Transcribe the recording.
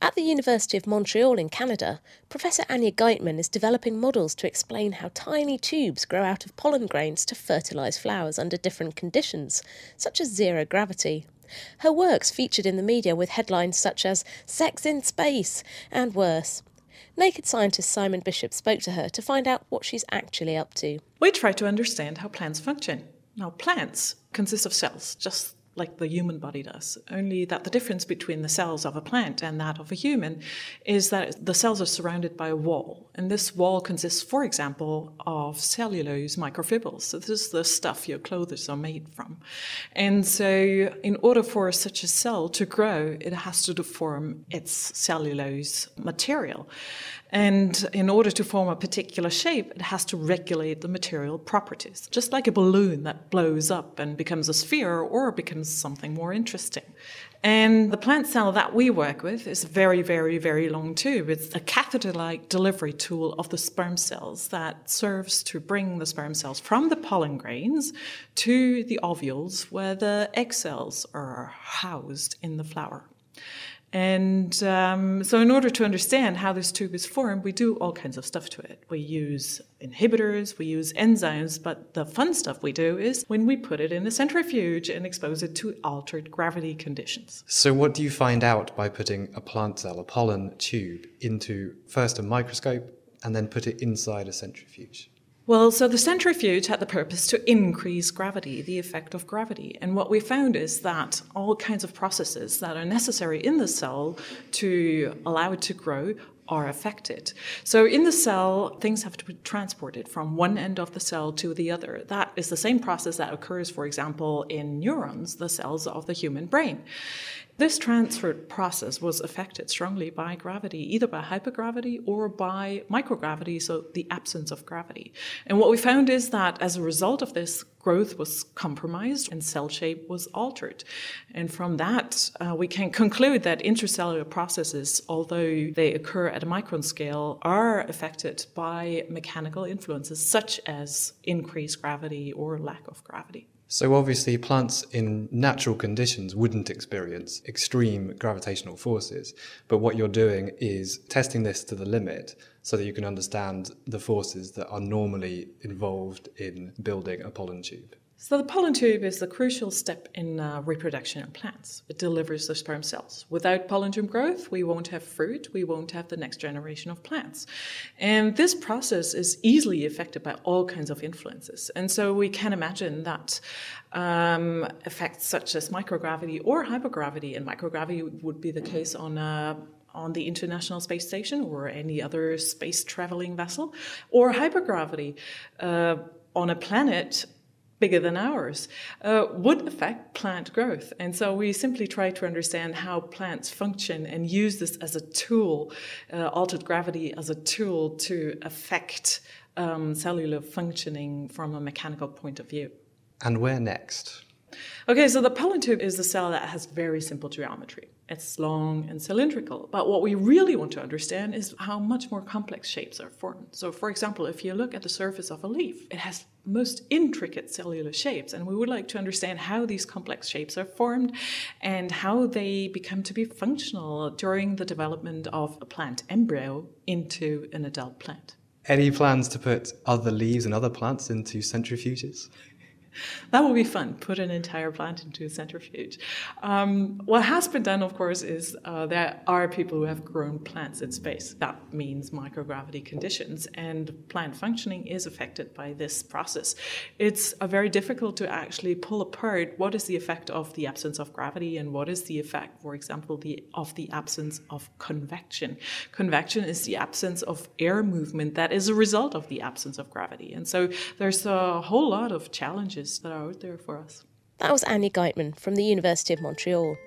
At the University of Montreal in Canada, Professor Anya Geitman is developing models to explain how tiny tubes grow out of pollen grains to fertilise flowers under different conditions, such as zero gravity. Her work's featured in the media with headlines such as "Sex in Space" and worse. Naked Scientist Simon Bishop spoke to her to find out what she's actually up to. We try to understand how plants function. Now, plants consist of cells, just like the human body does, only that the difference between the cells of a plant and that of a human is that the cells are surrounded by a wall. And this wall consists, for example, of cellulose microfibrils. So this is the stuff your clothes are made from. And so in order for such a cell to grow, it has to deform its cellulose material. And in order to form a particular shape, it has to regulate the material properties, just like a balloon that blows up and becomes a sphere or becomes something more interesting. And the plant cell that we work with is a very, very, very long tube. It's a catheter-like delivery tool of the sperm cells that serves to bring the sperm cells from the pollen grains to the ovules where the egg cells are housed in the flower. And so in order to understand how this tube is formed, we do all kinds of stuff to it. We use inhibitors, we use enzymes, but the fun stuff we do is when we put it in a centrifuge and expose it to altered gravity conditions. So what do you find out by putting a plant cell, a pollen tube, into first a microscope and then put it inside a centrifuge? Well, so the centrifuge had the purpose to increase gravity, the effect of gravity. And what we found is that all kinds of processes that are necessary in the cell to allow it to grow are affected. So in the cell, things have to be transported from one end of the cell to the other. That is the same process that occurs, for example, in neurons, the cells of the human brain. This transfer process was affected strongly by gravity, either by hypergravity or by microgravity, so the absence of gravity. And what we found is that as a result of this, growth was compromised and cell shape was altered. And from that, we can conclude that intracellular processes, although they occur at a micron scale, are affected by mechanical influences such as increased gravity or lack of gravity. So obviously plants in natural conditions wouldn't experience extreme gravitational forces, but what you're doing is testing this to the limit so that you can understand the forces that are normally involved in building a pollen tube. So the pollen tube is the crucial step in reproduction in plants. It delivers the sperm cells. Without pollen tube growth, we won't have fruit, we won't have the next generation of plants. And this process is easily affected by all kinds of influences. And so we can imagine that effects such as microgravity or hypergravity, and microgravity would be the case on the International Space Station or any other space-traveling vessel, or hypergravity on a planet bigger than ours, would affect plant growth. And so we simply try to understand how plants function and use this as a tool, altered gravity as a tool to affect cellular functioning from a mechanical point of view. And where next? Okay, so the pollen tube is a cell that has very simple geometry. It's long and cylindrical. But what we really want to understand is how much more complex shapes are formed. So, for example, if you look at the surface of a leaf, it has most intricate cellular shapes. And we would like to understand how these complex shapes are formed and how they become to be functional during the development of a plant embryo into an adult plant. Any plans to put other leaves and other plants into centrifuges? That would be fun, put an entire plant into a centrifuge. What has been done, of course, is there are people who have grown plants in space. That means microgravity conditions, and plant functioning is affected by this process. It's very difficult to actually pull apart what is the effect of the absence of gravity and what is the effect, for example, of the absence of convection. Convection is the absence of air movement that is a result of the absence of gravity. And so there's a whole lot of challenges that are out there for us. That was Anya Geitman from the University of Montreal.